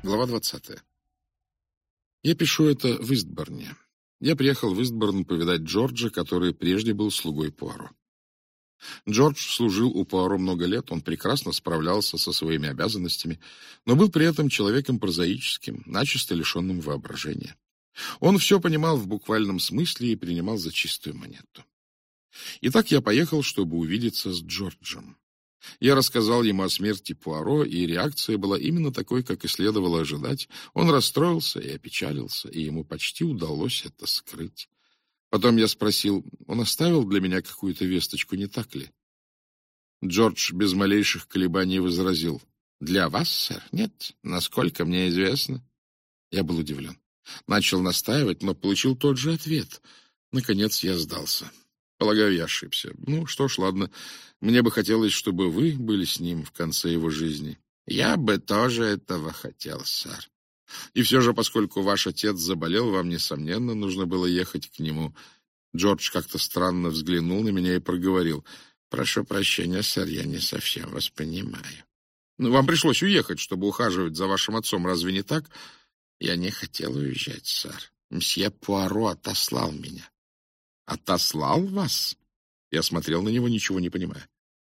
Глава 20. Я пишу это в Истборне. Я приехал в Истборн повидать Джорджа, который прежде был слугой Пуаро. Джордж служил у Пуаро много лет, он прекрасно справлялся со своими обязанностями, но был при этом человеком прозаическим, начисто лишенным воображения. Он все понимал в буквальном смысле и принимал за чистую монету. Итак, я поехал, чтобы увидеться с Джорджем. Я рассказал ему о смерти Пуаро, и реакция была именно такой, как и следовало ожидать. Он расстроился и опечалился, и ему почти удалось это скрыть. Потом я спросил, он оставил для меня какую-то весточку, не так ли? Джордж без малейших колебаний возразил. «Для вас, сэр? Нет, насколько мне известно». Я был удивлен. Начал настаивать, но получил тот же ответ. Наконец я сдался. Полагаю, я ошибся. Ну, что ж, ладно. Мне бы хотелось, чтобы вы были с ним в конце его жизни. Я бы тоже этого хотел, сэр. И все же, поскольку ваш отец заболел, вам, несомненно, нужно было ехать к нему. Джордж как-то странно взглянул на меня и проговорил. Прошу прощения, сэр, я не совсем вас понимаю. Вам пришлось уехать, чтобы ухаживать за вашим отцом, разве не так? Я не хотел уезжать, сэр. Мсье Пуаро отослал меня. Отослал вас? Я смотрел на него, ничего не понимая.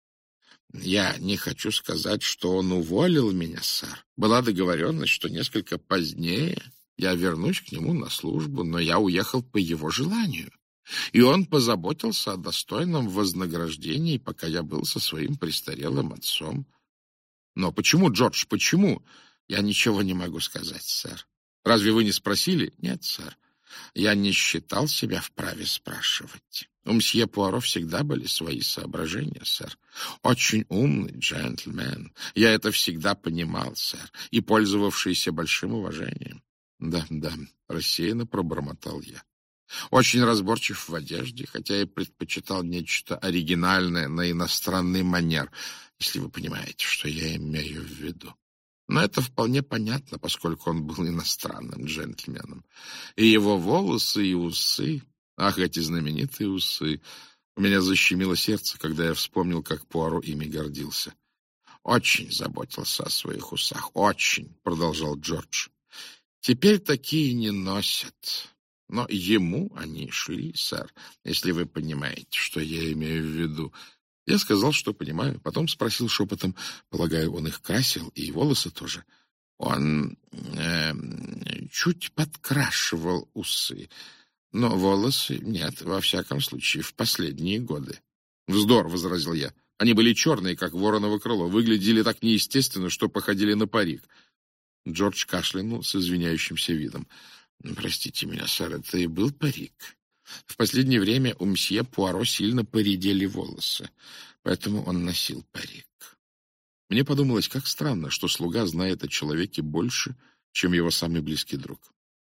Я не хочу сказать, что он уволил меня, сэр. Была договоренность, что несколько позднее я вернусь к нему на службу, но я уехал по его желанию. И он позаботился о достойном вознаграждении, пока я был со своим престарелым отцом. Но почему, Джордж, почему? Я ничего не могу сказать, сэр. Разве вы не спросили? Нет, сэр. Я не считал себя вправе спрашивать. У мсье Пуаро всегда были свои соображения, сэр. Очень умный джентльмен. Я это всегда понимал, сэр, и пользовавшийся большим уважением. Да, рассеянно пробормотал я. Очень разборчив в одежде, хотя и предпочитал нечто оригинальное на иностранный манер, если вы понимаете, что я имею в виду. Но это вполне понятно, поскольку он был иностранным джентльменом. И его волосы, и усы... Ах, эти знаменитые усы! У меня защемило сердце, когда я вспомнил, как Пуаро ими гордился. «Очень заботился о своих усах, очень», — продолжал Джордж. «Теперь такие не носят. Но ему они шли, сэр, если вы понимаете, что я имею в виду». Я сказал, что понимаю. Потом спросил шепотом, полагаю, он их красил, и волосы тоже. Он чуть подкрашивал усы, но волосы нет, во всяком случае, в последние годы. «Вздор», — возразил я. «Они были черные, как вороново крыло, выглядели так неестественно, что походили на парик». Джордж кашлянул с извиняющимся видом. «Простите меня, сэр, это и был парик». В последнее время у мсье Пуаро сильно поредели волосы, поэтому он носил парик. Мне подумалось, как странно, что слуга знает о человеке больше, чем его самый близкий друг.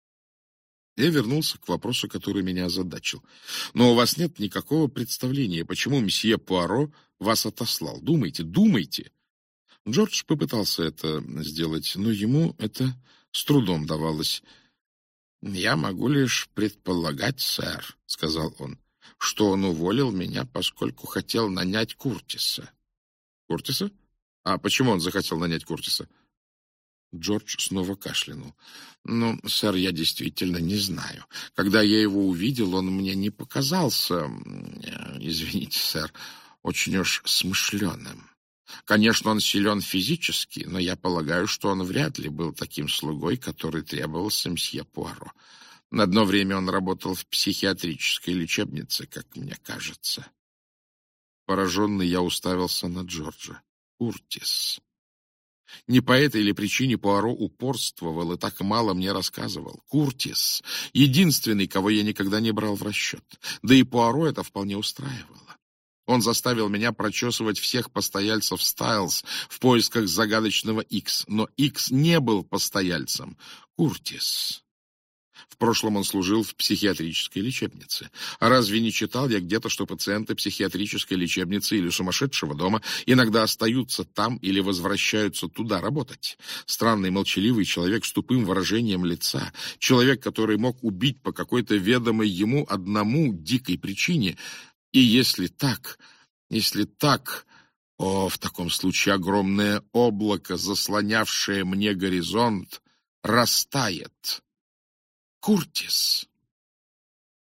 Я вернулся к вопросу, который меня озадачил. Но у вас нет никакого представления, почему мсье Пуаро вас отослал. Думайте. Джордж попытался это сделать, но ему это с трудом давалось. «Я могу лишь предполагать, сэр», — сказал он, — «что он уволил меня, поскольку хотел нанять Куртиса». «Куртиса? А почему он захотел нанять Куртиса?» Джордж снова кашлянул. «Ну, сэр, я действительно не знаю. Когда я его увидел, он мне не показался, извините, сэр, очень уж смышленым. Конечно, он силен физически, но я полагаю, что он вряд ли был таким слугой, который требовался мсье Пуаро. На одно время он работал в психиатрической лечебнице, как мне кажется». Пораженный, я уставился на Джорджа. Куртис. Не по этой ли причине Пуаро упорствовал и так мало мне рассказывал? Куртис — единственный, кого я никогда не брал в расчет. Да и Пуаро это вполне устраивало. Он заставил меня прочесывать всех постояльцев Стайлс в поисках загадочного Икс, но Икс не был постояльцем. Куртис. В прошлом он служил в психиатрической лечебнице. А разве не читал я где-то, что пациенты психиатрической лечебницы или сумасшедшего дома иногда остаются там или возвращаются туда работать? Странный молчаливый человек с тупым выражением лица, человек, который мог убить по какой-то ведомой ему одному дикой причине. И если так, в таком случае огромное облако, заслонявшее мне горизонт, растает. Куртис.